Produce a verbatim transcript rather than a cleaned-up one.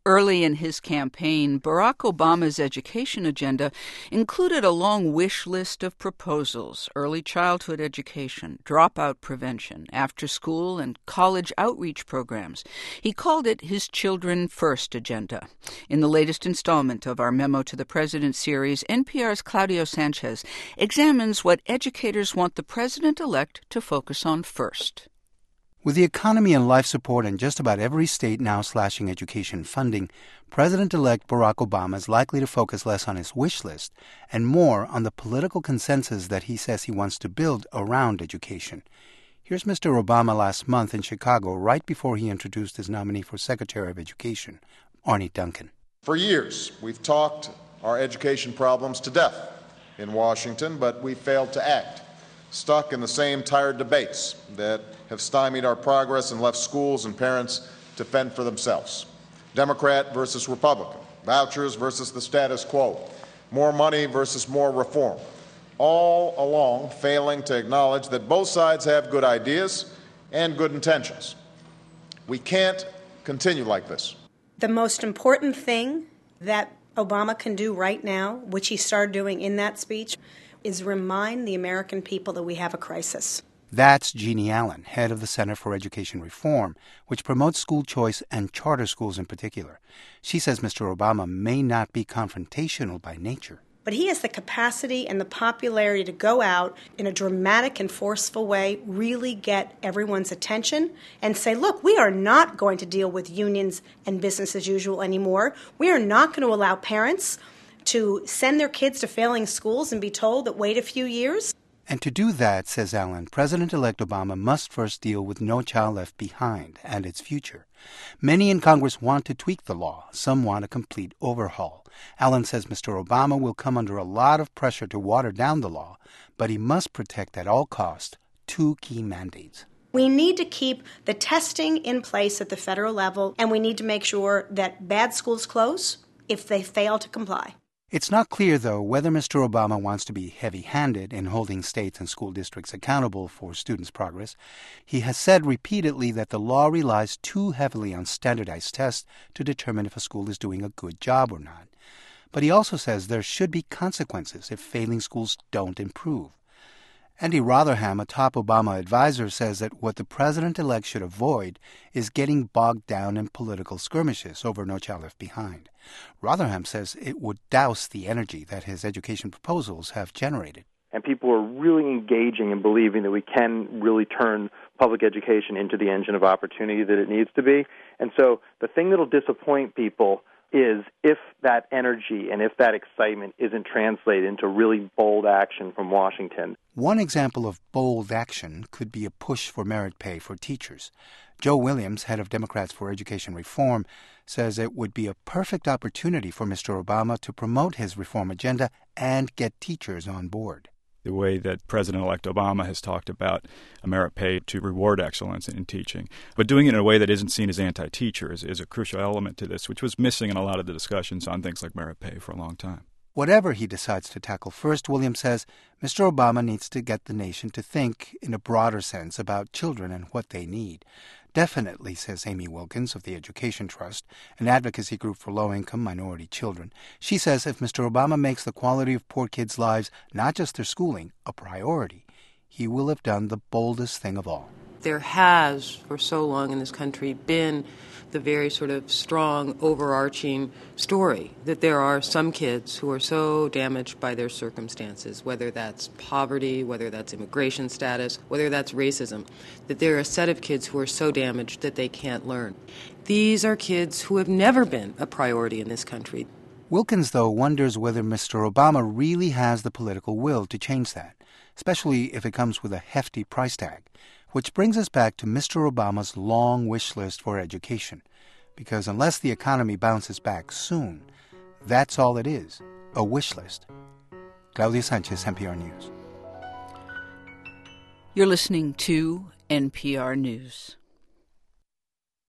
Early in his campaign, Barack Obama's education agenda included a long wish list of proposals: early childhood education, dropout prevention, after-school and college outreach programs. He called it his Children First agenda. In the latest installment of our Memo to the President series, N P R's Claudio Sanchez examines what educators want the president-elect to focus on first. With the economy and life support in just about every state now slashing education funding, President-elect Barack Obama is likely to focus less on his wish list and more on the political consensus that he says he wants to build around education. Here's Mister Obama last month in Chicago, right before he introduced his nominee for Secretary of Education, Arne Duncan. For years, we've talked our education problems to death in Washington, but we failed to act, stuck in the same tired debates that have stymied our progress and left schools and parents to fend for themselves. Democrat versus Republican, vouchers versus the status quo, more money versus more reform, all along failing to acknowledge that both sides have good ideas and good intentions. We can't continue like this. The most important thing that Obama can do right now, which he started doing in that speech, is remind the American people that we have a crisis. That's Jeannie Allen, head of the Center for Education Reform, which promotes school choice and charter schools in particular. She says Mister Obama may not be confrontational by nature, but he has the capacity and the popularity to go out in a dramatic and forceful way, really get everyone's attention and say, look, we are not going to deal with unions and business as usual anymore. We are not going to allow parents to send their kids to failing schools and be told that wait a few years. And to do that, says Allen, President-elect Obama must first deal with No Child Left Behind and its future. Many in Congress want to tweak the law. Some want a complete overhaul. Allen says Mister Obama will come under a lot of pressure to water down the law, but he must protect at all costs two key mandates. We need to keep the testing in place at the federal level, and we need to make sure that bad schools close if they fail to comply. It's not clear, though, whether Mister Obama wants to be heavy-handed in holding states and school districts accountable for students' progress. He has said repeatedly that the law relies too heavily on standardized tests to determine if a school is doing a good job or not. But he also says there should be consequences if failing schools don't improve. Andy Rotherham, a top Obama advisor, says that what the president-elect should avoid is getting bogged down in political skirmishes over No Child Left Behind. Rotherham says it would douse the energy that his education proposals have generated. And people are really engaging and believing that we can really turn public education into the engine of opportunity that it needs to be. And so the thing that'll disappoint people is if that energy and if that excitement isn't translated into really bold action from Washington. One example of bold action could be a push for merit pay for teachers. Joe Williams, head of Democrats for Education Reform, says it would be a perfect opportunity for Mister Obama to promote his reform agenda and get teachers on board. The way that President-elect Obama has talked about a merit pay to reward excellence in teaching. But doing it in a way that isn't seen as anti-teacher is, is a crucial element to this, which was missing in a lot of the discussions on things like merit pay for a long time. Whatever he decides to tackle first, Williams says, Mister Obama needs to get the nation to think in a broader sense about children and what they need. Definitely, says Amy Wilkins of the Education Trust, an advocacy group for low-income minority children. She says if Mister Obama makes the quality of poor kids' lives, not just their schooling, a priority, he will have done the boldest thing of all. There has, for so long in this country, been the very sort of strong, overarching story that there are some kids who are so damaged by their circumstances, whether that's poverty, whether that's immigration status, whether that's racism, that there are a set of kids who are so damaged that they can't learn. These are kids who have never been a priority in this country. Wilkins, though, wonders whether Mister Obama really has the political will to change that, especially if it comes with a hefty price tag. Which brings us back to Mister Obama's long wish list for education. Because unless the economy bounces back soon, that's all it is, a wish list. Claudio Sanchez, N P R News. You're listening to N P R News.